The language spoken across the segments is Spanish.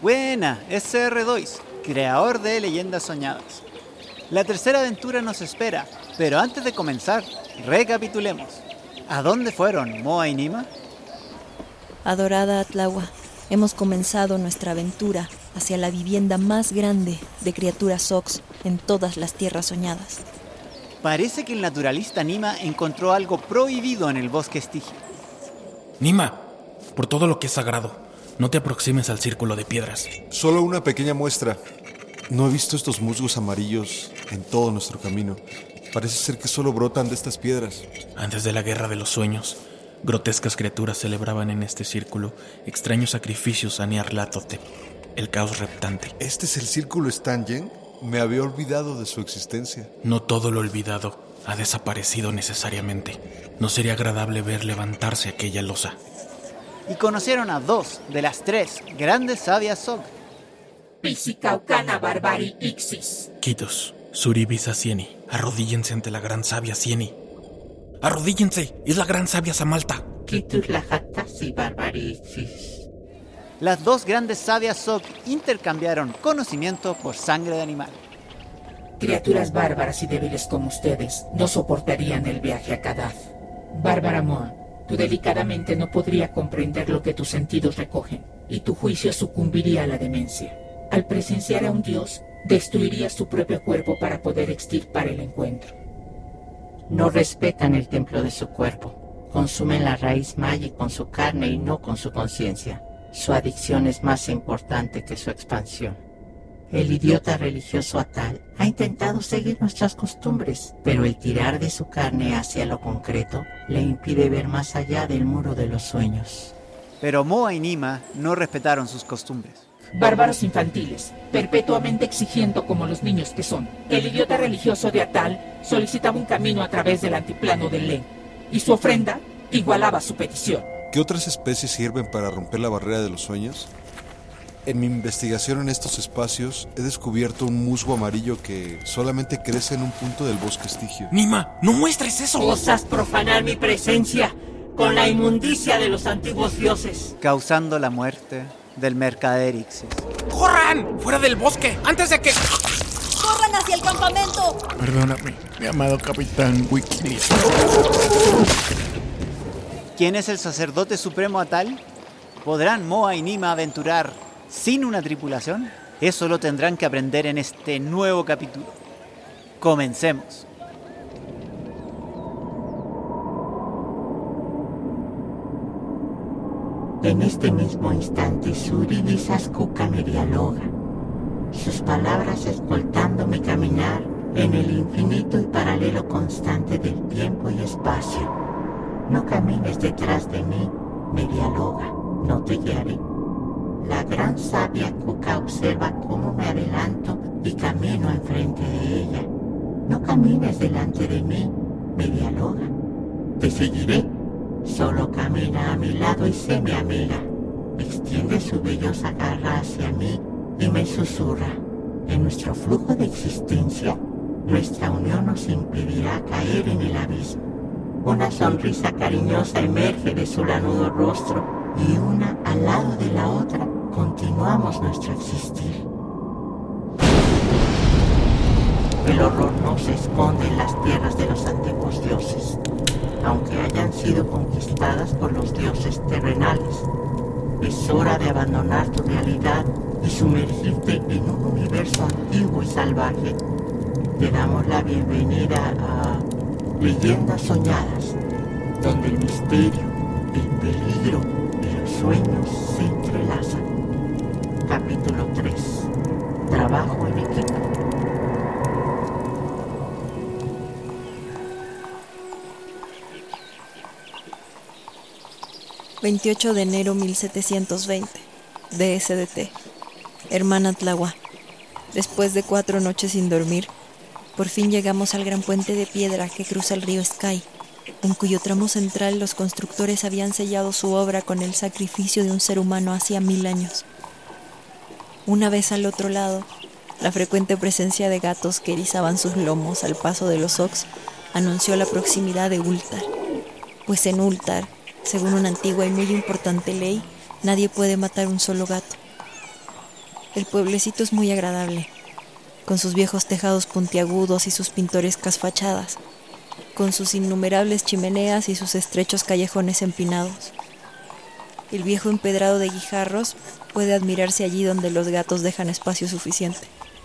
Buena, SR2, creador de Leyendas Soñadas. La tercera aventura nos espera, pero antes de comenzar, recapitulemos. ¿A dónde fueron Moa y Nima? Adorada Atlahua, hemos comenzado nuestra aventura hacia la vivienda más grande de criaturas Sox en todas las tierras soñadas. Parece que el naturalista Nima encontró algo prohibido en el bosque Stygia. Nima, por todo lo que es sagrado, no te aproximes al círculo de piedras. Solo una pequeña muestra. No he visto estos musgos amarillos en todo nuestro camino. Parece ser que solo brotan de estas piedras. Antes de la Guerra de los Sueños, grotescas criaturas celebraban en este círculo extraños sacrificios a Nyarlathotep, el caos reptante. ¿Este es el círculo Stangen? Me había olvidado de su existencia. No todo lo olvidado ha desaparecido necesariamente. No sería agradable ver levantarse aquella losa. Y conocieron a 2 de las 3 grandes sabias Zog. Pisicaucana Barbari Ixis. Kitos, Suribisa Sieni, arrodíllense ante la gran sabia Sieni. ¡Arrodíllense! ¡Es la gran sabia Samalta! Kitus Lajatasi Barbari Ixis. Las 2 grandes sabias Zog intercambiaron conocimiento por sangre de animal. Criaturas bárbaras y débiles como ustedes no soportarían el viaje a Kadath. Bárbara Moa, tu delicada mente no podría comprender lo que tus sentidos recogen, y tu juicio sucumbiría a la demencia. Al presenciar a un dios, destruirías tu propio cuerpo para poder extirpar el encuentro. No respetan el templo de su cuerpo. Consumen la raíz Maya con su carne y no con su conciencia. Su adicción es más importante que su expansión. El idiota religioso Atal ha intentado seguir nuestras costumbres, pero el tirar de su carne hacia lo concreto le impide ver más allá del muro de los sueños. Pero Moa y Nima no respetaron sus costumbres. Bárbaros infantiles, perpetuamente exigiendo como los niños que son. El idiota religioso de Atal solicitaba un camino a través del antiplano del Len, y su ofrenda igualaba su petición. ¿Qué otras especies sirven para romper la barrera de los sueños? En mi investigación en estos espacios he descubierto un musgo amarillo que solamente crece en un punto del bosque Estigio. ¡Nima, no muestres eso! Osas profanar mi presencia con la inmundicia de los antiguos dioses, causando la muerte del mercader Ixis. ¡Corran! ¡Fuera del bosque! ¡Antes de que...! ¡Corran hacia el campamento! Perdóname, mi amado capitán Wikileaks. ¿Quién es el sacerdote supremo Atal? ¿Podrán Moa y Nima aventurar sin una tripulación? Eso lo tendrán que aprender en este nuevo capítulo. Comencemos. En este mismo instante Suri Saskuka me dialoga, sus palabras escoltando mi caminar en el infinito y paralelo constante del tiempo y espacio. No camines detrás de mí, me dialoga, no te guiaré. La gran sabia Kuka observa cómo me adelanto y camino enfrente de ella. No camines delante de mí, me dialoga, te seguiré. Solo camina a mi lado y sé mi amiga. Extiende su vellosa garra hacia mí y me susurra. En nuestro flujo de existencia, nuestra unión nos impedirá caer en el abismo. Una sonrisa cariñosa emerge de su lanudo rostro y una al lado de la otra continuamos nuestro existir. El horror no se esconde en las tierras de los antiguos dioses, aunque hayan sido conquistadas por los dioses terrenales. Es hora de abandonar tu realidad y sumergirte en un universo antiguo y salvaje. Te damos la bienvenida a Leyendas Soñadas, donde el misterio, el peligro y los sueños se entrelazan. Capítulo 3. Trabajo en equipo. ...28 de enero 1720... DSDT... Hermana Atlahua. Después de 4 noches sin dormir, por fin llegamos al gran puente de piedra que cruza el río Sky, en cuyo tramo central los constructores habían sellado su obra con el sacrificio de un ser humano hacía 1000 años. Una vez al otro lado, la frecuente presencia de gatos que erizaban sus lomos al paso de los Ox anunció la proximidad de Ultar, pues en Ultar, según una antigua y muy importante ley, nadie puede matar un solo gato. El pueblecito es muy agradable, con sus viejos tejados puntiagudos y sus pintorescas fachadas, con sus innumerables chimeneas y sus estrechos callejones empinados. El viejo empedrado de guijarros puede admirarse allí donde los gatos dejan espacio suficiente.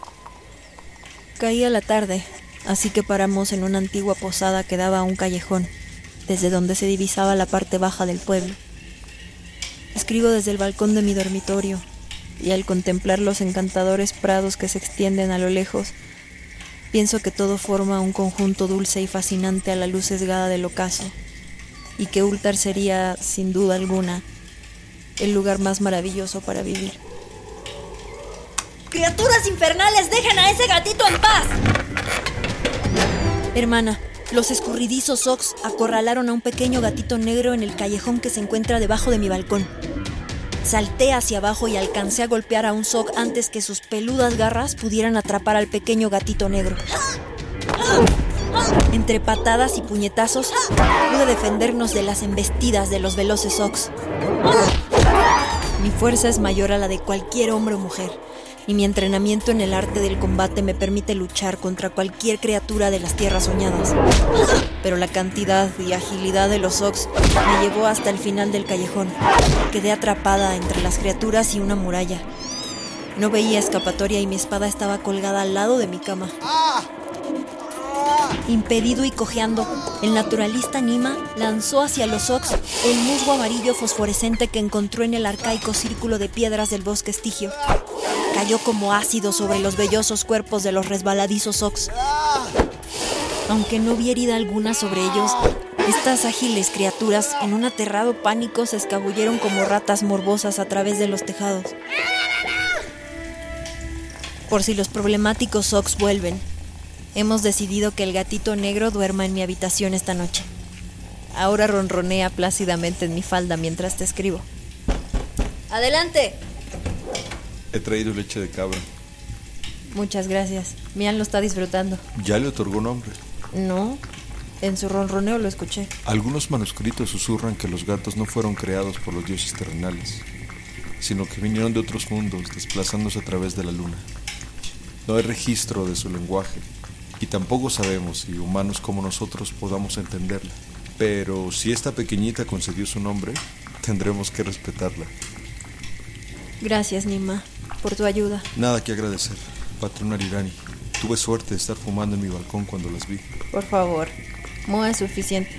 Caía la tarde, así que paramos en una antigua posada que daba a un callejón, desde donde se divisaba la parte baja del pueblo. Escribo desde el balcón de mi dormitorio, y al contemplar los encantadores prados que se extienden a lo lejos, pienso que todo forma un conjunto dulce y fascinante a la luz sesgada del ocaso, y que Ultar sería, sin duda alguna, el lugar más maravilloso para vivir. ¡Criaturas infernales, dejen a ese gatito en paz! Hermana, los escurridizos Ox acorralaron a un pequeño gatito negro en el callejón que se encuentra debajo de mi balcón. Salté hacia abajo y alcancé a golpear a un Zog antes que sus peludas garras pudieran atrapar al pequeño gatito negro. Entre patadas y puñetazos, pude defendernos de las embestidas de los veloces Ox. Mi fuerza es mayor a la de cualquier hombre o mujer, y mi entrenamiento en el arte del combate me permite luchar contra cualquier criatura de las tierras soñadas. Pero la cantidad y agilidad de los Ox me llevó hasta el final del callejón. Quedé atrapada entre las criaturas y una muralla. No veía escapatoria y mi espada estaba colgada al lado de mi cama. Impedido y cojeando, el naturalista Nima lanzó hacia los Ox el musgo amarillo fosforescente que encontró en el arcaico círculo de piedras del bosque estigio. Cayó como ácido sobre los vellosos cuerpos de los resbaladizos Ox. Aunque no vi herida alguna sobre ellos, estas ágiles criaturas, en un aterrado pánico, se escabulleron como ratas morbosas a través de los tejados. Por si los problemáticos Ox vuelven, hemos decidido que el gatito negro duerma en mi habitación esta noche. Ahora ronronea plácidamente en mi falda mientras te escribo. ¡Adelante! He traído leche de cabra. Muchas gracias. Mian lo está disfrutando. ¿Ya le otorgó nombre? No, en su ronroneo lo escuché. Algunos manuscritos susurran que los gatos no fueron creados por los dioses terrenales, sino que vinieron de otros mundos, desplazándose a través de la luna. No hay registro de su lenguaje, y tampoco sabemos si humanos como nosotros podamos entenderla. Pero si esta pequeñita concedió su nombre, tendremos que respetarla. Gracias, Nima, por tu ayuda. Nada que agradecer, patrón Arirani. Tuve suerte de estar fumando en mi balcón cuando las vi. Por favor, Moa es suficiente.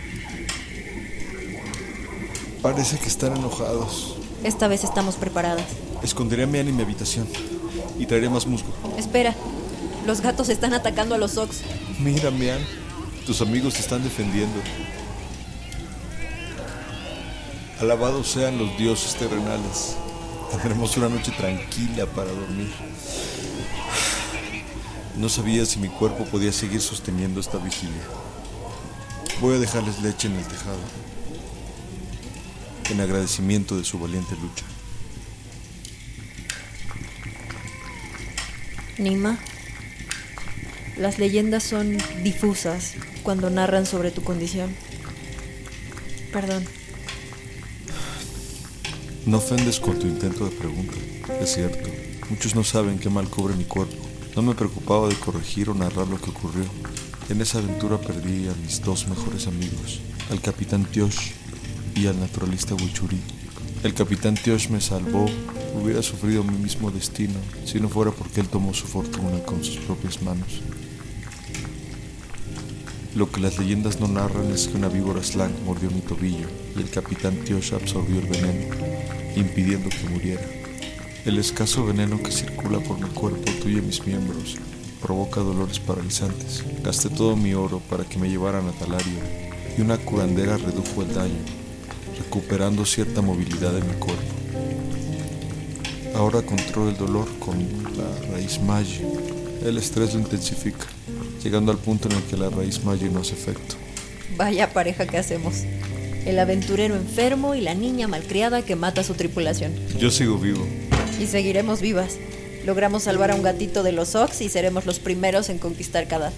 Parece que están enojados. Esta vez estamos preparadas. Esconderé a Mian en mi habitación y traeré más musgo. Espera, los gatos están atacando a los Ox. Mira, Mian, tus amigos te están defendiendo. Alabados sean los dioses terrenales. Tendremos una noche tranquila para dormir. No sabía si mi cuerpo podía seguir sosteniendo esta vigilia. Voy a dejarles leche en el tejado, en agradecimiento de su valiente lucha. Nima, las leyendas son difusas cuando narran sobre tu condición. Perdón. No ofendes con tu intento de pregunta. Es cierto, muchos no saben qué mal cubre mi cuerpo. No me preocupaba de corregir o narrar lo que ocurrió. En esa aventura perdí a mis dos mejores amigos, al capitán Tiosh y al naturalista Wichuri. El capitán Tiosh me salvó. Hubiera sufrido mi mismo destino si no fuera porque él tomó su fortuna con sus propias manos. Lo que las leyendas no narran es que una víbora Slang mordió mi tobillo y el capitán Tiosh absorbió el veneno, impidiendo que muriera. El escaso veneno que circula por mi cuerpo tuye mis miembros provoca dolores paralizantes. Gasté todo mi oro para que me llevaran a Talaria y una curandera redujo el daño, recuperando cierta movilidad en mi cuerpo. Ahora controlo el dolor con la raíz Magi. El estrés lo intensifica, llegando al punto en el que la raíz Magi no hace efecto. Vaya pareja que hacemos. El aventurero enfermo y la niña malcriada que mata a su tripulación. Yo sigo vivo. Y seguiremos vivas. Logramos salvar a un gatito de los Ox y seremos los primeros en conquistar Kadar.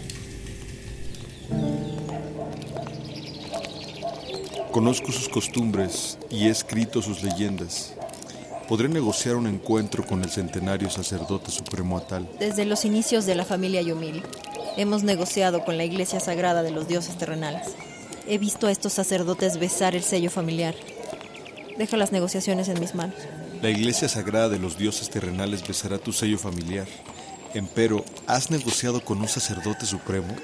Conozco sus costumbres y he escrito sus leyendas. podré negociar un encuentro con el centenario sacerdote supremo Atal. Desde los inicios de la familia Yumil, hemos negociado con la Iglesia Sagrada de los Dioses Terrenales. He visto a estos sacerdotes besar el sello familiar. Deja las negociaciones en mis manos. La Iglesia Sagrada de los Dioses Terrenales besará tu sello familiar. Empero, ¿has negociado con un sacerdote supremo?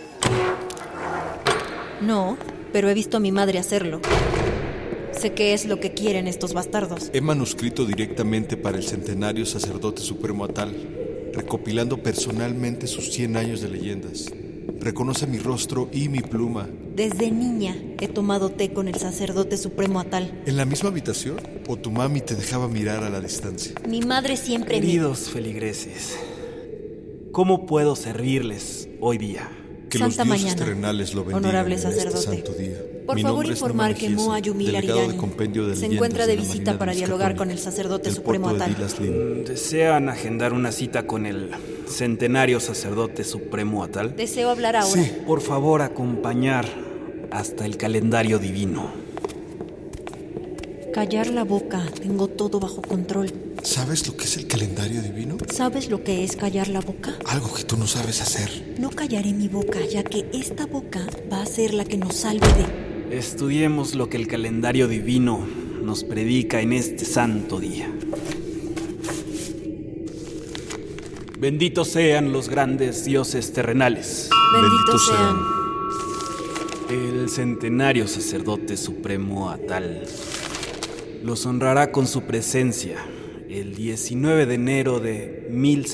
No, pero he visto a mi madre hacerlo. Sé qué es lo que quieren estos bastardos. He manuscrito directamente para el centenario sacerdote supremo Atal, recopilando personalmente sus 100 años de leyendas. Reconoce mi rostro y mi pluma. Desde niña he tomado té con el sacerdote supremo Atal. ¿En la misma habitación? ¿O tu mami te dejaba mirar a la distancia? Mi madre siempre Queridos feligreses, ¿cómo puedo servirles hoy día? Que Santa los dioses mañana, terrenales lo bendigan honorable en sacerdote. este santo día. Por Mi favor, nombre es informar Nema que Mejiesa, Moa Yumil delegado Arirani de compendio de se leyendas encuentra de la visita Marina para Luz dialogar Católica, con el sacerdote del supremo puerto de Atal. Dilaslin. ¿Desean agendar una cita con el centenario sacerdote supremo Atal? Deseo hablar ahora. Sí. Por favor, acompañar hasta el calendario divino. Callar la boca, tengo todo bajo control. ¿Sabes lo que es el calendario divino? ¿Sabes lo que es callar la boca? Algo que tú no sabes hacer. No callaré mi boca, ya que esta boca va a ser la que nos salve de... Estudiemos lo que el calendario divino nos predica en este santo día. Benditos sean los grandes dioses terrenales. Benditos sean. El centenario sacerdote supremo Atal los honrará con su presencia el 19 de enero de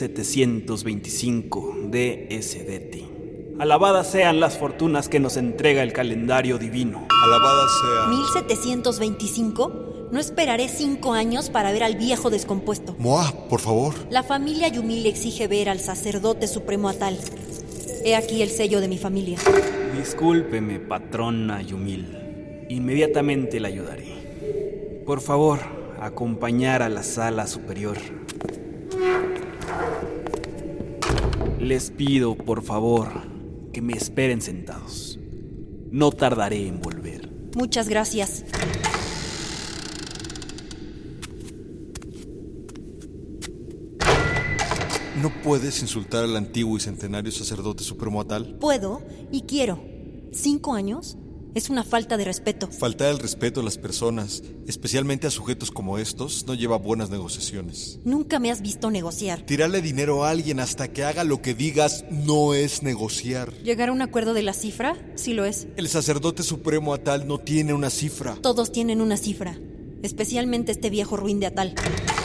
1725 DSDT. Alabadas sean las fortunas que nos entrega el calendario divino. Alabada sea... 1725. No esperaré 5 años para ver al viejo descompuesto. Moa, por favor. La familia Yumil exige ver al sacerdote supremo Atal. He aquí el sello de mi familia. Discúlpeme, patrona Yumil. Inmediatamente la ayudaré. Por favor, acompañar a la sala superior. Les pido, por favor, que me esperen sentados. No tardaré en volver. Muchas gracias. No puedes insultar al antiguo y centenario sacerdote supremo Atal. Puedo y quiero. 5 años es una falta de respeto. Faltar el respeto a las personas, especialmente a sujetos como estos, no lleva buenas negociaciones. Nunca me has visto negociar. Tirarle dinero a alguien hasta que haga lo que digas no es negociar. ¿Llegar a un acuerdo de la cifra? Sí lo es. El sacerdote supremo Atal no tiene una cifra. Todos tienen una cifra, especialmente este viejo ruin de Atal.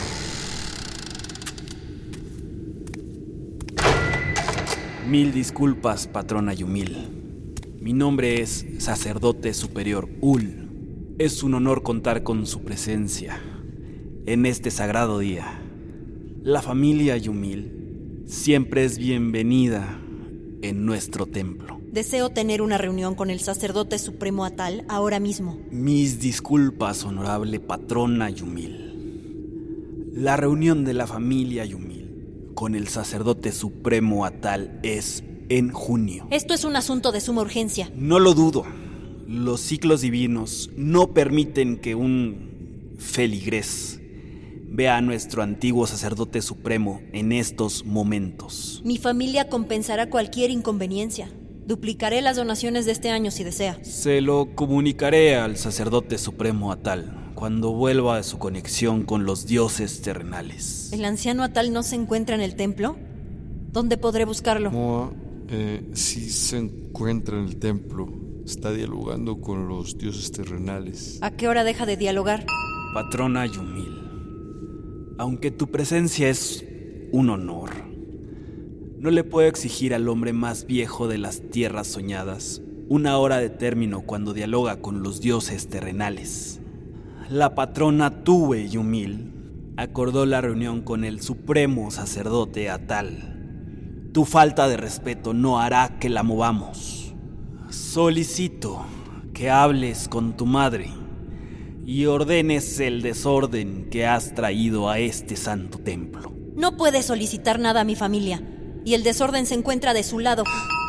Mil disculpas, patrona Yumil. Mi nombre es Sacerdote Superior Ul. Es un honor contar con su presencia en este sagrado día. La familia Yumil siempre es bienvenida en nuestro templo. Deseo tener una reunión con el sacerdote supremo Atal ahora mismo. Mis disculpas, honorable patrona Yumil. La reunión de la familia Yumil con el sacerdote supremo Atal es en junio. Esto es un asunto de suma urgencia. No lo dudo. Los ciclos divinos no permiten que un feligrés vea a nuestro antiguo sacerdote supremo en estos momentos. Mi familia compensará cualquier inconveniencia. Duplicaré las donaciones de este año si desea. Se lo comunicaré al sacerdote supremo Atal cuando vuelva a su conexión con los dioses terrenales. ¿El anciano Atal no se encuentra en el templo? ¿Dónde podré buscarlo? Moa, sí se encuentra en el templo. Está dialogando con los dioses terrenales. ¿A qué hora deja de dialogar? Patrona Yumil, aunque tu presencia es un honor, no le puedo exigir al hombre más viejo de las tierras soñadas una hora de término cuando dialoga con los dioses terrenales. La patrona Tue Yumil acordó la reunión con el supremo sacerdote Atal. Tu falta de respeto no hará que la movamos. Solicito que hables con tu madre y ordenes el desorden que has traído a este santo templo. No puede solicitar nada a mi familia, y el desorden se encuentra de su lado.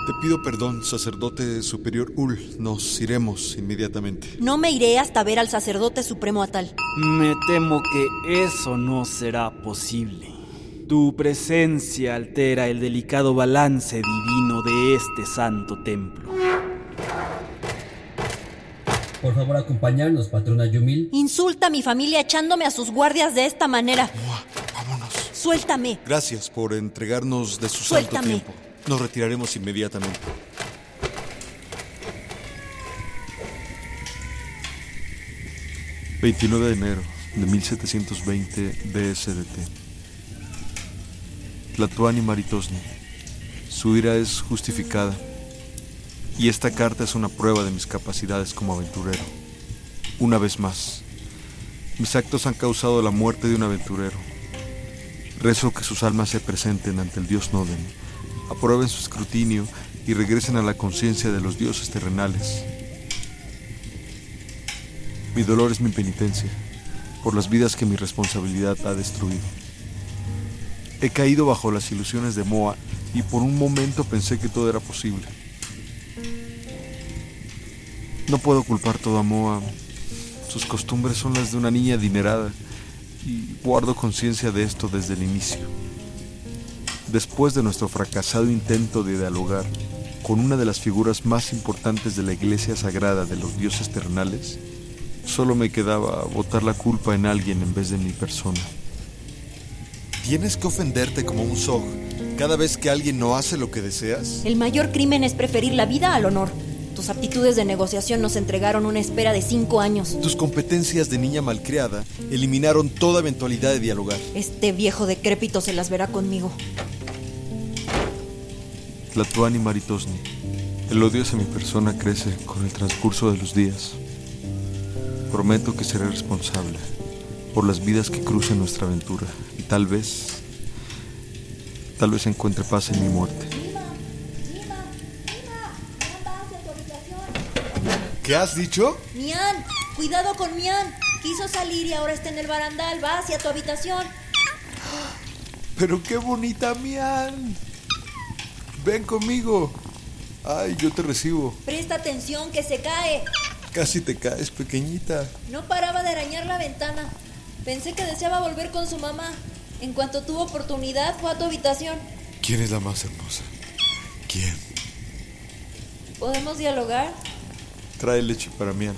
Te pido perdón, sacerdote superior Ul. Nos iremos inmediatamente. No me iré hasta ver al sacerdote supremo Atal. Me temo que eso no será posible. Tu presencia altera el delicado balance divino de este santo templo. Por favor, acompañarnos, patrona Yumil. Insulta a mi familia echándome a sus guardias de esta manera. Moa, vámonos. Suéltame. Gracias por entregarnos de su Suéltame. santo tiempo. Nos retiraremos inmediatamente. ...29 de enero de 1720 BSDT. Tlatoani Maritosni. Su ira es justificada, y esta carta es una prueba de mis capacidades como aventurero. Una vez más, mis actos han causado la muerte de un aventurero. Rezo que sus almas se presenten ante el dios Noden, aprueben su escrutinio y regresen a la conciencia de los dioses terrenales. Mi dolor es mi penitencia por las vidas que mi responsabilidad ha destruido. He caído bajo las ilusiones de Moa y por un momento pensé que todo era posible. No puedo culpar todo a Moa. Sus costumbres son las de una niña adinerada y guardo conciencia de esto desde el inicio. Después de nuestro fracasado intento de dialogar con una de las figuras más importantes de la iglesia sagrada de los dioses terrenales, solo me quedaba botar la culpa en alguien en vez de mi persona. ¿Tienes que ofenderte como un Zog cada vez que alguien no hace lo que deseas? El mayor crimen es preferir la vida al honor. Tus aptitudes de negociación nos entregaron una espera de 5 años. Tus competencias de niña malcriada eliminaron toda eventualidad de dialogar. Este viejo decrépito se las verá conmigo. Tlatoani Maritosni. El odio hacia mi persona crece con el transcurso de los días. Prometo que seré responsable por las vidas que crucen nuestra aventura y tal vez encuentre paz en mi muerte. ¿Qué has dicho? Mian, cuidado con Mian. Quiso salir y ahora está en el barandal. Va hacia tu habitación. Pero qué bonita Mian. Ven conmigo. Ay, yo te recibo. Presta atención que se cae. Casi te caes, pequeñita. No paraba de arañar la ventana. Pensé que deseaba volver con su mamá. En cuanto tuvo oportunidad, fue a tu habitación. ¿Quién es la más hermosa? ¿Quién? ¿Podemos dialogar? Trae leche para Mian.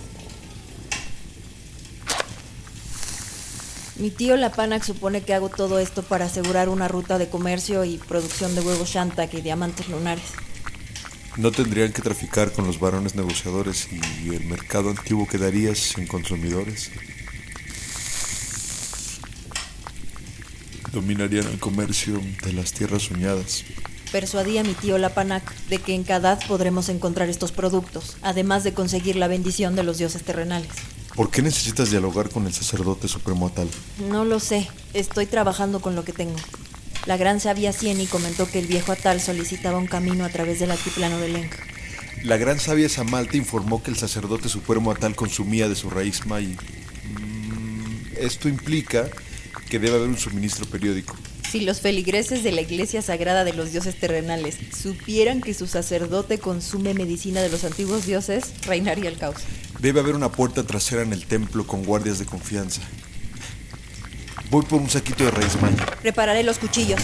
Mi tío Lapanak supone que hago todo esto para asegurar una ruta de comercio y producción de huevos Shantak y diamantes lunares. No tendrían que traficar con los varones negociadores y el mercado antiguo quedaría sin consumidores. Dominarían el comercio de las tierras soñadas. Persuadí a mi tío Lapanak de que en Kadad podremos encontrar estos productos, además de conseguir la bendición de los dioses terrenales. ¿Por qué necesitas dialogar con el sacerdote supremo Atal? No lo sé, estoy trabajando con lo que tengo. La gran sabia Sieni comentó que el viejo Atal solicitaba un camino a través del altiplano de Leng. La gran sabia Samalta informó que el sacerdote supremo Atal consumía de su raíz Mayi. Esto implica que debe haber un suministro periódico. Si los feligreses de la iglesia sagrada de los dioses terrenales supieran que su sacerdote consume medicina de los antiguos dioses, reinaría el caos. Debe haber una puerta trasera en el templo con guardias de confianza. Voy por un saquito de raíz Mayi. Prepararé los cuchillos.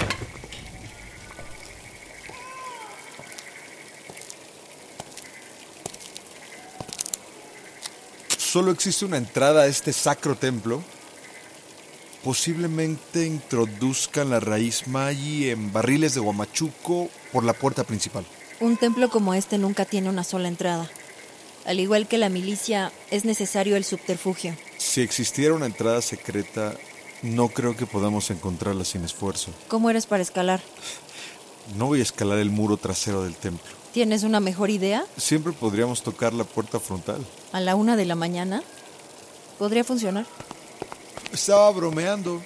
Solo existe una entrada a este sacro templo. Posiblemente introduzcan la raíz Mayi en barriles de guamachuco por la puerta principal. Un templo como este nunca tiene una sola entrada. Al igual que la milicia, es necesario el subterfugio. Si existiera una entrada secreta, no creo que podamos encontrarla sin esfuerzo. ¿Cómo eres para escalar? No voy a escalar el muro trasero del templo. ¿Tienes una mejor idea? Siempre podríamos tocar la puerta frontal. ¿A la 1 de la mañana? Podría funcionar. Estaba bromeando.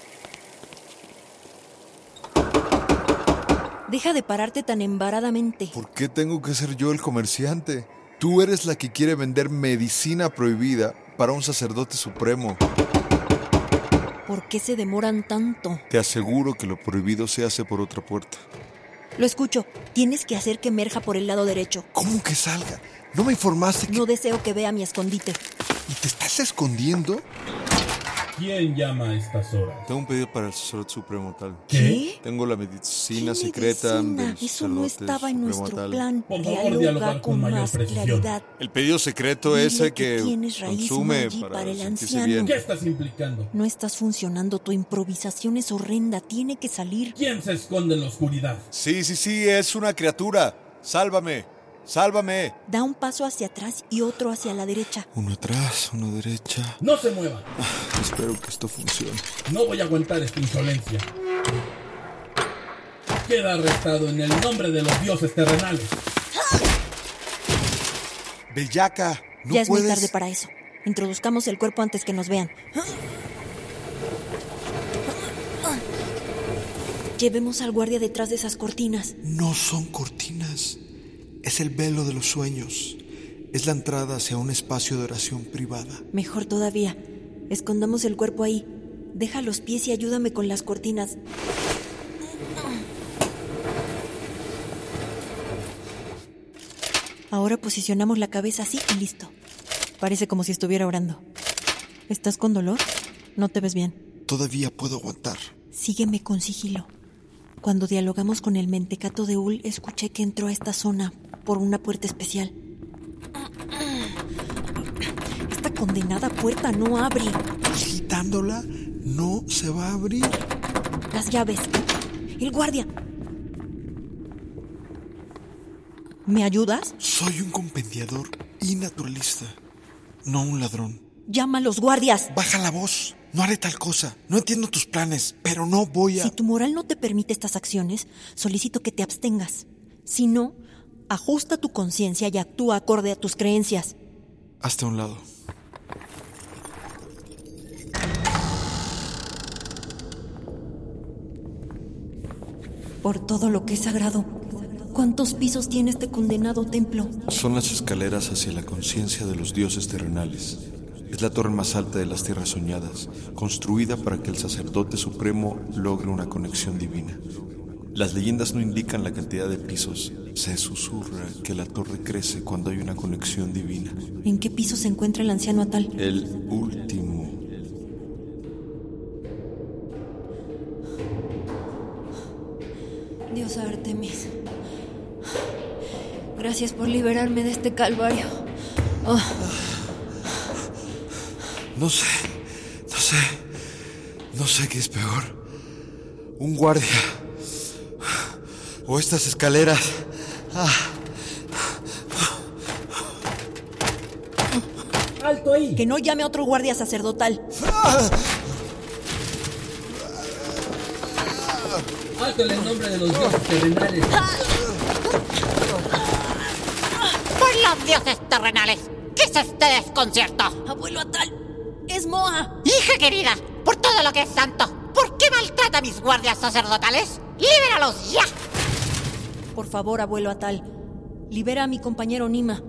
Deja de pararte tan embaradamente. ¿Por qué tengo que ser yo el comerciante? Tú eres la que quiere vender medicina prohibida para un sacerdote supremo. ¿Por qué se demoran tanto? Te aseguro que lo prohibido se hace por otra puerta. Lo escucho. Tienes que hacer que emerja por el lado derecho. ¿Cómo que salga? ¿No me informaste que...? No deseo que vea mi escondite. ¿Y te estás escondiendo? ¿Quién llama a estas horas? Tengo un pedido para el sacerdote supremo tal. ¿Qué? Tengo la medicina ¿Qué secreta medicina? del Eso no sacerdote estaba en supremo nuestro tal. plan. Por favor, Dialoga dialogar con mayor más precisión. claridad. El pedido secreto Dile ese que que tienes raíz consume Maggi para el sentirse anciano. bien. ¿Qué estás implicando? No estás funcionando. Tu improvisación es horrenda. Tiene que salir. ¿Quién se esconde en la oscuridad? Sí, es una criatura. Sálvame. Da un paso hacia atrás y otro hacia la derecha. Uno atrás, uno derecha. No se mueva. Espero que esto funcione. No voy a aguantar esta insolencia. Queda arrestado en el nombre de los dioses terrenales. Bellaca, no Ya es puedes... muy tarde para eso. Introduzcamos el cuerpo antes que nos vean. Llevemos al guardia detrás de esas cortinas. No son cortinas. Es el velo de los sueños. Es la entrada hacia un espacio de oración privada. Mejor todavía. Escondamos el cuerpo ahí. Deja los pies y ayúdame con las cortinas. Ahora posicionamos la cabeza así y listo. Parece como si estuviera orando. ¿Estás con dolor? No te ves bien. Todavía puedo aguantar. Sígueme con sigilo. Cuando dialogamos con el mentecato de Ul, escuché que entró a esta zona por una puerta especial. Esta condenada puerta no abre. Agitándola, no se va a abrir. Las llaves. El guardia. ¿Me ayudas? Soy un compendiador y naturalista, no un ladrón. Llama a los guardias. Baja la voz. No haré tal cosa. No entiendo tus planes, pero no voy a... Si tu moral no te permite estas acciones, solicito que te abstengas. Si no, ajusta tu conciencia y actúa acorde a tus creencias. Hasta un lado. Por todo lo que es sagrado, ¿cuántos pisos tiene este condenado templo? Son las escaleras hacia la conciencia de los dioses terrenales. Es la torre más alta de las tierras soñadas, construida para que el sacerdote supremo logre una conexión divina. Las leyendas no indican la cantidad de pisos. Se susurra que la torre crece cuando hay una conexión divina. ¿En qué piso se encuentra el anciano Atal? El último. Diosa Artemis, gracias por liberarme de este calvario. Oh. No sé qué es peor. Un guardia. O estas escaleras. ¡Alto ahí! Que no llame a otro guardia sacerdotal. ¡Alto en el nombre de los dioses terrenales! ¡Por los dioses terrenales! ¿Qué es este desconcierto? Abuelo Atal, es Moa. Hija querida, por todo lo que es santo, ¿por qué maltrata a mis guardias sacerdotales? ¡Libéralos ya! Por favor, abuelo Atal, libera a mi compañero Nima.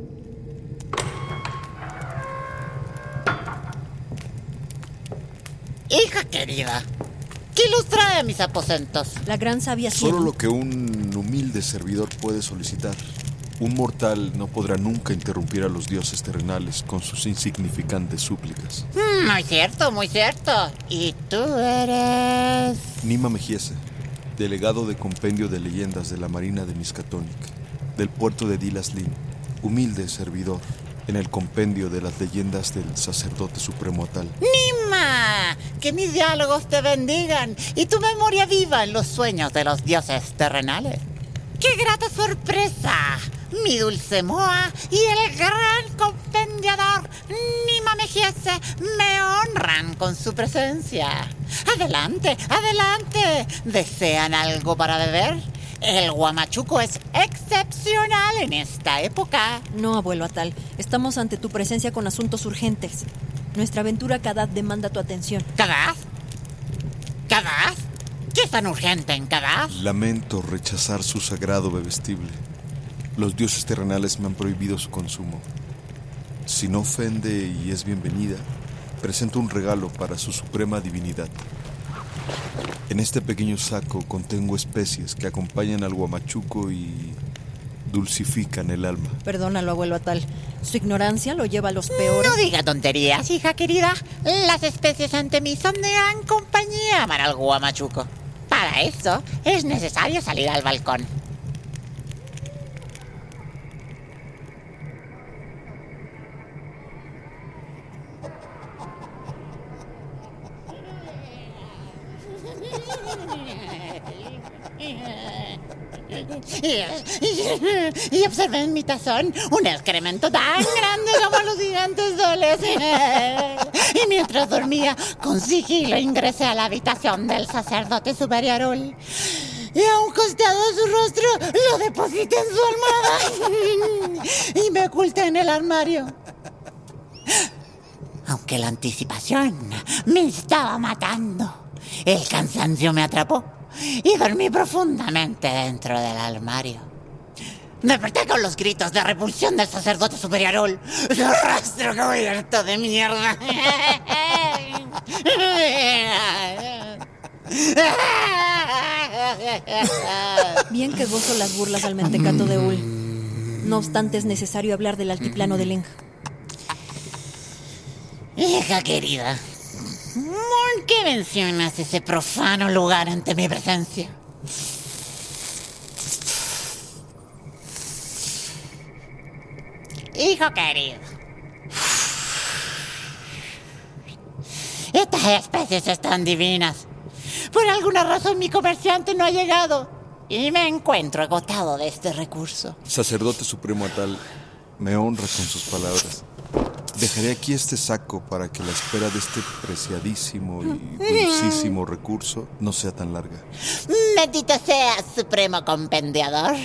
Hija querida, ¿qué los trae a mis aposentos? La gran sabia Solo Ciel. lo que un humilde servidor puede solicitar. Un mortal no podrá nunca interrumpir a los dioses terrenales con sus insignificantes súplicas. Muy cierto, muy cierto. ¿Y tú eres...? Nima Mejiese, delegado de compendio de leyendas de la Marina de Miskatonic, del puerto de Dilaslin, humilde servidor en el compendio de las leyendas del sacerdote supremo Atal. ¡Nima! Que mis diálogos te bendigan y tu memoria viva en los sueños de los dioses terrenales. ¡Qué grata sorpresa! Mi dulce Moa y el gran compendiador Nima Mejiese me honran con su presencia. ¡Adelante, adelante! ¿Desean algo para beber? El Huamachuco es excepcional en esta época. No, abuelo Atal, estamos ante tu presencia con asuntos urgentes. Nuestra aventura Kadad demanda tu atención. ¿Kadad? ¿Kadad? ¿Qué es tan urgente en Kadad? Lamento rechazar su sagrado bebestible. Los dioses terrenales me han prohibido su consumo. Si no ofende y es bienvenida, presento un regalo para su suprema divinidad. En este pequeño saco contengo especies que acompañan al guamachuco y dulcifican el alma. Perdónalo, abuelo Atal. Su ignorancia lo lleva a los peores. No diga tonterías, hija querida. Las especies ante mí son de gran compañía para el guamachuco. Para eso es necesario salir al balcón. Y observé en mi tazón un excremento tan grande como los gigantes soles. Y mientras dormía, con sigilo ingresé a la habitación del sacerdote superior. Y a un costado de su rostro lo deposité en su almohada. Y me oculté en el armario. Aunque la anticipación me estaba matando, el cansancio me atrapó y dormí profundamente dentro del armario. Desperté con los gritos de repulsión del sacerdote superior. Su rostro cubierto de mierda. Bien que gozo las burlas al mentecato de Ul. No obstante, es necesario hablar del altiplano de Leng. Hija querida, ¿por qué mencionas ese profano lugar ante mi presencia? Hijo querido, estas especies están divinas. Por alguna razón mi comerciante no ha llegado y me encuentro agotado de este recurso. Sacerdote Supremo Atal, me honra con sus palabras. Dejaré aquí este saco para que la espera de este preciadísimo y dulcísimo recurso no sea tan larga. Bendito seas, Supremo Compendiador.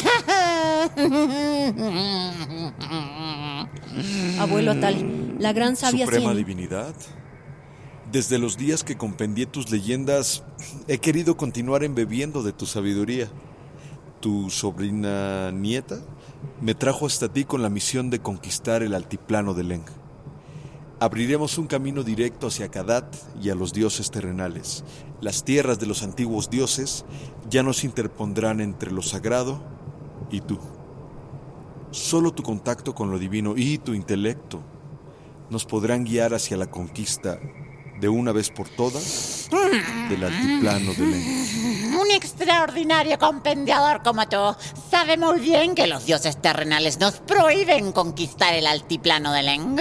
Abuelo Atal, la gran sabia Suprema Cieni. divinidad, desde los días que compendié tus leyendas, he querido continuar embebiendo de tu sabiduría. Tu sobrina nieta me trajo hasta ti con la misión de conquistar el altiplano de Leng. Abriremos un camino directo hacia Kadat y a los dioses terrenales. Las tierras de los antiguos dioses ya no se interpondrán entre lo sagrado y tú. Solo tu contacto con lo divino y tu intelecto nos podrán guiar hacia la conquista de una vez por todas del altiplano de Leng. Un extraordinario compendiador como tú sabe muy bien que los dioses terrenales nos prohíben conquistar el altiplano de Leng.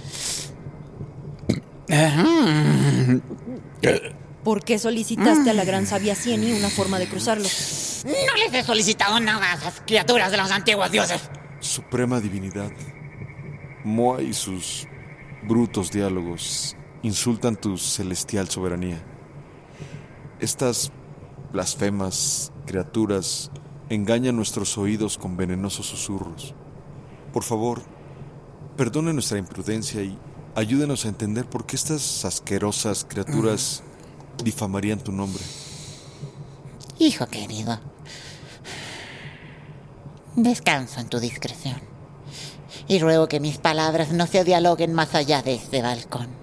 ¿Por qué solicitaste a la gran sabia Cieni una forma de cruzarlo? No les he solicitado nada a esas criaturas de los antiguos dioses. Suprema divinidad, Moa y sus brutos diálogos insultan tu celestial soberanía. Estas blasfemas criaturas engañan nuestros oídos con venenosos susurros. Por favor, perdone nuestra imprudencia y ayúdenos a entender por qué estas asquerosas criaturas difamarían tu nombre. Hijo querido, descanso en tu discreción y ruego que mis palabras no se dialoguen más allá de este balcón.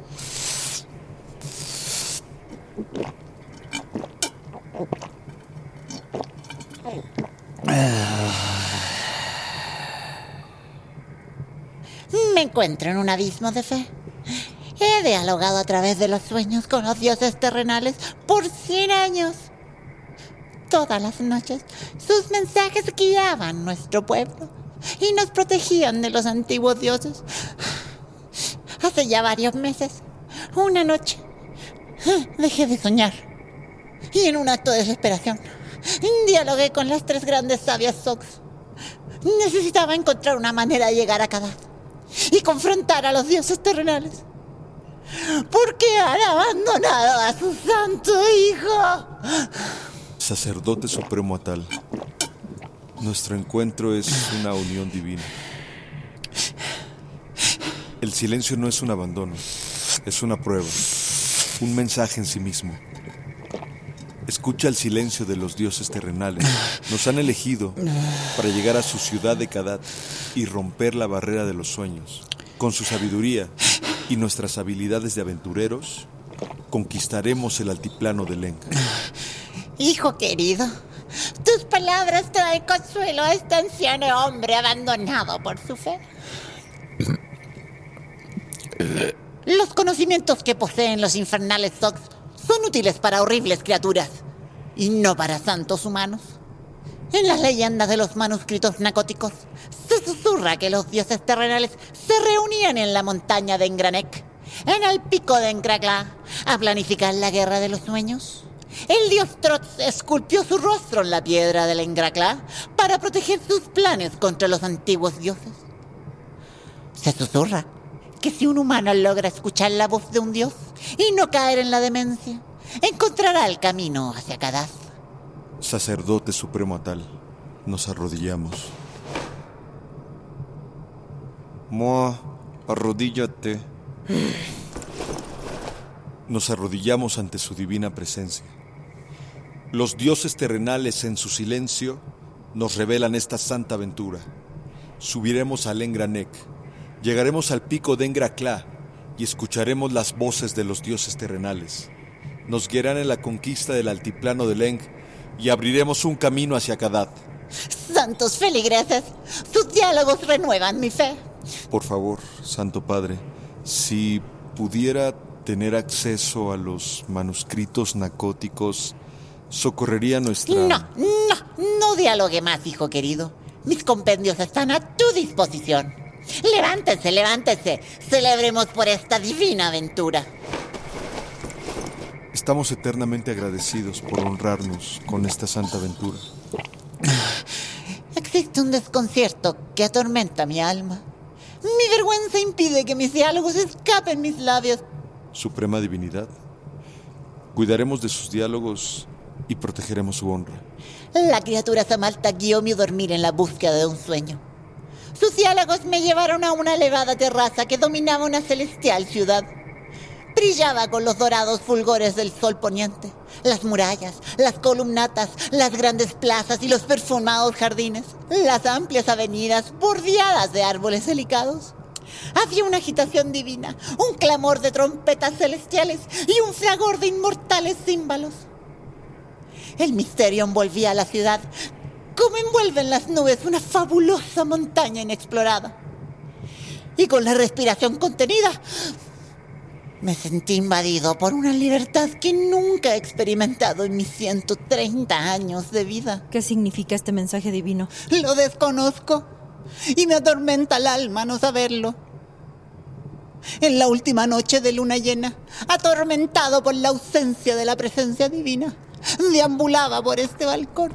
Me encuentro en un abismo de fe. He dialogado a través de los sueños con los dioses terrenales por 100 años. Todas las noches sus mensajes guiaban nuestro pueblo y nos protegían de los antiguos dioses. Hace ya varios meses, una noche, dejé de soñar y en un acto de desesperación dialogué con las 3 grandes sabias Sox. Necesitaba encontrar una manera de llegar a Kadat y confrontar a los dioses terrenales. ¿Por qué han abandonado a su santo hijo? Sacerdote Supremo Atal, nuestro encuentro es una unión divina. El silencio no es un abandono, es una prueba, un mensaje en sí mismo. Escucha el silencio de los dioses terrenales. Nos han elegido para llegar a su ciudad de Kadat y romper la barrera de los sueños. Con su sabiduría y nuestras habilidades de aventureros, conquistaremos el altiplano de Leng. Hijo querido, tus palabras traen consuelo a este anciano hombre abandonado por su fe. Los conocimientos que poseen los infernales Zogs son útiles para horribles criaturas y no para santos humanos. En las leyendas de los manuscritos nacóticos se susurra que los dioses terrenales se reunían en la montaña de Engranek, en el pico de Engragla, a planificar la guerra de los sueños. El dios Trotz esculpió su rostro en la piedra del Engragla para proteger sus planes contra los antiguos dioses. Se susurra que si un humano logra escuchar la voz de un dios y no caer en la demencia, encontrará el camino hacia Kadath. Sacerdote supremo Atal, nos arrodillamos. Moa, arrodíllate. Nos arrodillamos ante su divina presencia. Los dioses terrenales en su silencio nos revelan esta santa aventura. Subiremos al Engranek, llegaremos al pico de Engrakla y escucharemos las voces de los dioses terrenales. Nos guiarán en la conquista del altiplano de Leng y abriremos un camino hacia Kadath. Santos feligreses, sus diálogos renuevan mi fe. Por favor, Santo Padre, si pudiera tener acceso a los manuscritos nacóticos, socorrería nuestra... No dialogue más, hijo querido. Mis compendios están a tu disposición. Levántese. Celebremos por esta divina aventura. Estamos eternamente agradecidos por honrarnos con esta santa aventura. Existe un desconcierto que atormenta mi alma. Mi vergüenza impide que mis diálogos escapen mis labios. Suprema divinidad, cuidaremos de sus diálogos y protegeremos su honra. La criatura Samalta guió mi dormir en la búsqueda de un sueño. Sus diálogos me llevaron a una elevada terraza que dominaba una celestial ciudad. Brillaba con los dorados fulgores del sol poniente, las murallas, las columnatas, las grandes plazas y los perfumados jardines, las amplias avenidas bordeadas de árboles delicados. Había una agitación divina, un clamor de trompetas celestiales y un fragor de inmortales címbalos. El misterio envolvía a la ciudad como envuelven las nubes una fabulosa montaña inexplorada. Y con la respiración contenida, me sentí invadido por una libertad que nunca he experimentado en mis 130 años de vida. ¿Qué significa este mensaje divino? Lo desconozco y me atormenta el alma no saberlo. En la última noche de luna llena, atormentado por la ausencia de la presencia divina, deambulaba por este balcón.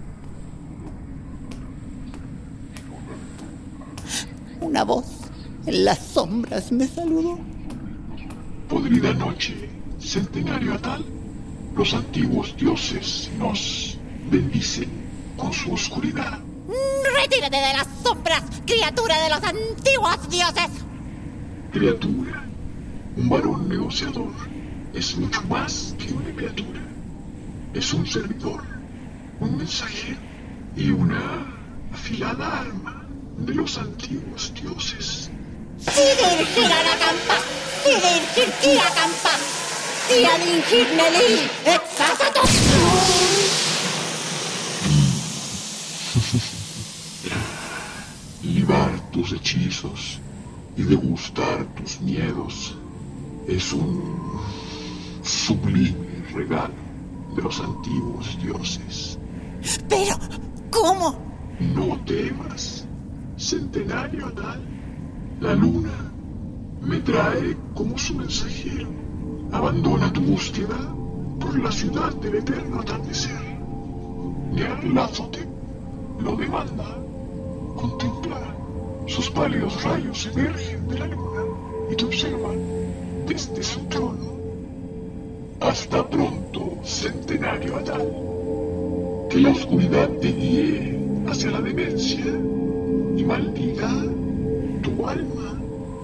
Una voz en las sombras me saludó. Podrida noche, centenario Atal. Los antiguos dioses nos bendicen con su oscuridad. ¡Retírate de las sombras, criatura de los antiguos dioses! Criatura, un varón negociador, es mucho más que una criatura. Es un servidor, un mensajero y una afilada arma de los antiguos dioses. ¡Sidirgir Aracampa! ¡Sidirgir Kiracampa! ¡Siadirgir Nelil! ¡Exásato! Libar tus hechizos y degustar tus miedos es un sublime regalo de los antiguos dioses. ¿Pero cómo? No temas, centenario Atal. La luna me trae como su mensajero. Abandona tu búsqueda por la ciudad del eterno atardecer. Nyarlathotep lo demanda. Contempla. Sus pálidos rayos emergen de la luna y te observan desde su trono. Hasta pronto, centenario Atal. Que la oscuridad te guíe hacia la demencia y maldiga tu alma.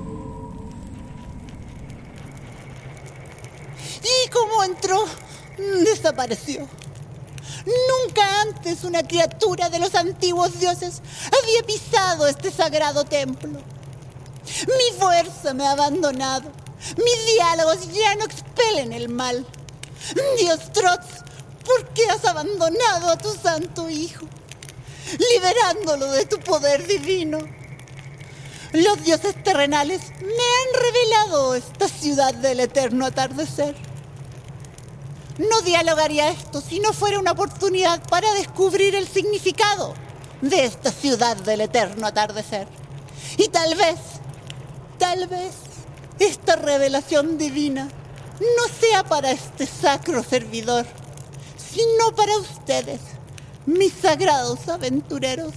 ¿Y cómo entró? Desapareció. Nunca antes una criatura de los antiguos dioses había pisado este sagrado templo. Mi fuerza me ha abandonado Mis diálogos ya no expelen el mal. Dios Trotz, ¿por qué has abandonado a tu santo hijo, liberándolo de tu poder divino? Los dioses terrenales me han revelado esta ciudad del eterno atardecer. No dialogaría esto si no fuera una oportunidad para descubrir el significado de esta ciudad del eterno atardecer. Y tal vez, esta revelación divina no sea para este sacro servidor, sino para ustedes, mis sagrados aventureros.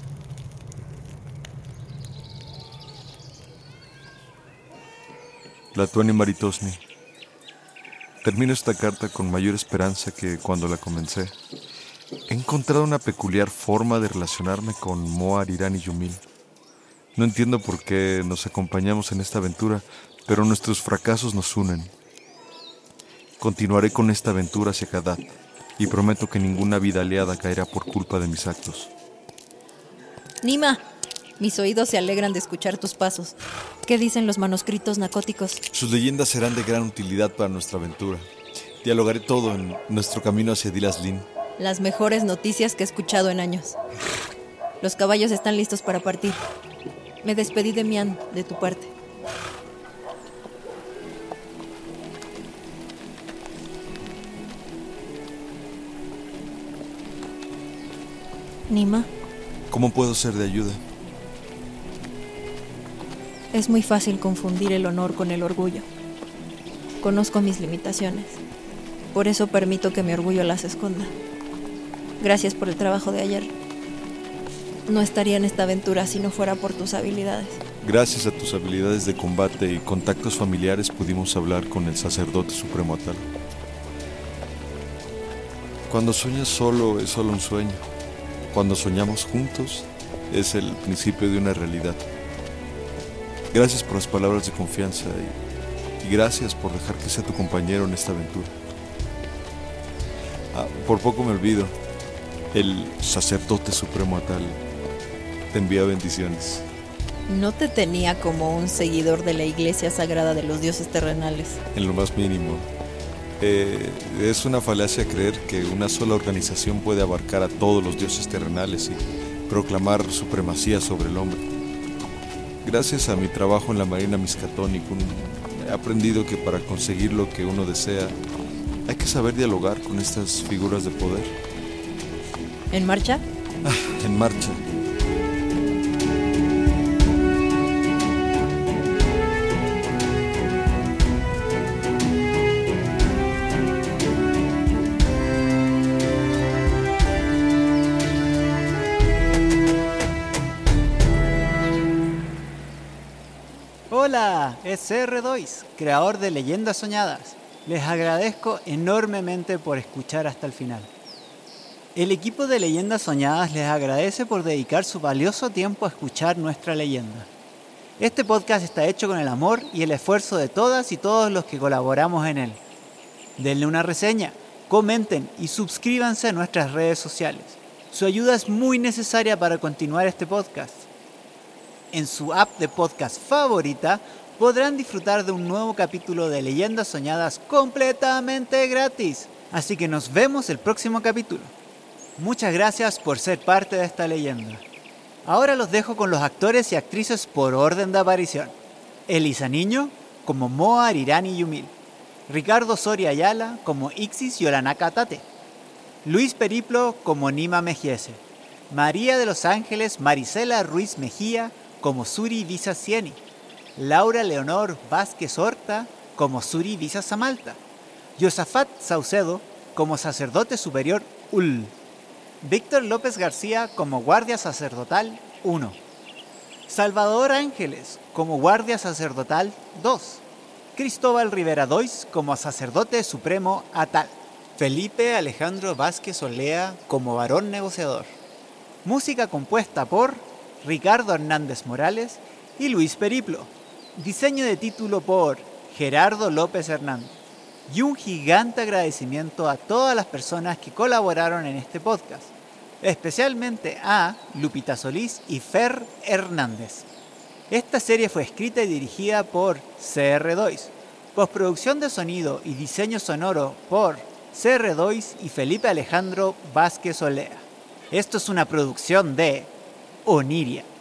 Tlatuani Maritosni. Termino esta carta con mayor esperanza que cuando la comencé. He encontrado una peculiar forma de relacionarme con Moa Arirani Yumil. No entiendo por qué nos acompañamos en esta aventura, pero nuestros fracasos nos unen. Continuaré con esta aventura hacia Kadat y prometo que ninguna vida aliada caerá por culpa de mis actos. Nima, mis oídos se alegran de escuchar tus pasos. ¿Qué dicen los manuscritos nacóticos? Sus leyendas serán de gran utilidad para nuestra aventura. Dialogaré todo en nuestro camino hacia Dilaslin. Las mejores noticias que he escuchado en años. Los caballos están listos para partir. Me despedí de Mian, de tu parte. Nima. ¿Cómo puedo ser de ayuda? Es muy fácil confundir el honor con el orgullo. Conozco mis limitaciones. Por eso permito que mi orgullo las esconda. Gracias por el trabajo de ayer. No estaría en esta aventura si no fuera por tus habilidades. Gracias a tus habilidades de combate y contactos familiares pudimos hablar con el sacerdote supremo Atal. Cuando sueñas solo es solo un sueño. Cuando soñamos juntos es el principio de una realidad. Gracias por las palabras de confianza y gracias por dejar que sea tu compañero en esta aventura. Por poco me olvido. El sacerdote supremo Atal te envía bendiciones. No te tenía como un seguidor de la iglesia sagrada de los dioses terrenales. En lo más mínimo. Es una falacia creer que una sola organización puede abarcar a todos los dioses terrenales y proclamar supremacía sobre el hombre. Gracias a mi trabajo en la Marina Miskatonic, he aprendido que para conseguir lo que uno desea, hay que saber dialogar con estas figuras de poder. ¿En marcha? En marcha. Hola, es CR2, creador de Leyendas Soñadas. Les agradezco enormemente por escuchar hasta el final. El equipo de Leyendas Soñadas les agradece por dedicar su valioso tiempo a escuchar nuestra leyenda. Este podcast está hecho con el amor y el esfuerzo de todas y todos los que colaboramos en él. Denle una reseña, comenten y suscríbanse a nuestras redes sociales. Su ayuda es muy necesaria para continuar este podcast. En su app de podcast favorita podrán disfrutar de un nuevo capítulo de Leyendas Soñadas completamente gratis. Así que nos vemos el próximo capítulo. Muchas gracias por ser parte de esta leyenda. Ahora los dejo con los actores y actrices por orden de aparición. Elisa Niño como Moa Arirani Yumil. Ricardo Soria Ayala como Ixis Yolanaka Tate. Luis Periplo como Nima Mejiese. María de los Ángeles Marisela Ruiz Mejía como Suri Visa Sieni. Laura Leonor Vázquez Horta como Suri Visa Samalta. Yosafat Saucedo como sacerdote superior Ul. Víctor López García como guardia sacerdotal 1. Salvador Ángeles como guardia sacerdotal 2. Cristóbal Rivera Dois como sacerdote supremo Atal. Felipe Alejandro Vázquez Olea como varón negociador. Música compuesta por Ricardo Hernández Morales y Luis Periplo. Diseño de título por Gerardo López Hernández. Y un gigante agradecimiento a todas las personas que colaboraron en este podcast, especialmente a Lupita Solís y Fer Hernández. Esta serie fue escrita y dirigida por C.R. Dois. Postproducción de sonido y diseño sonoro por C.R. Dois y Felipe Alejandro Vázquez Olea. Esto es una producción de Oniria.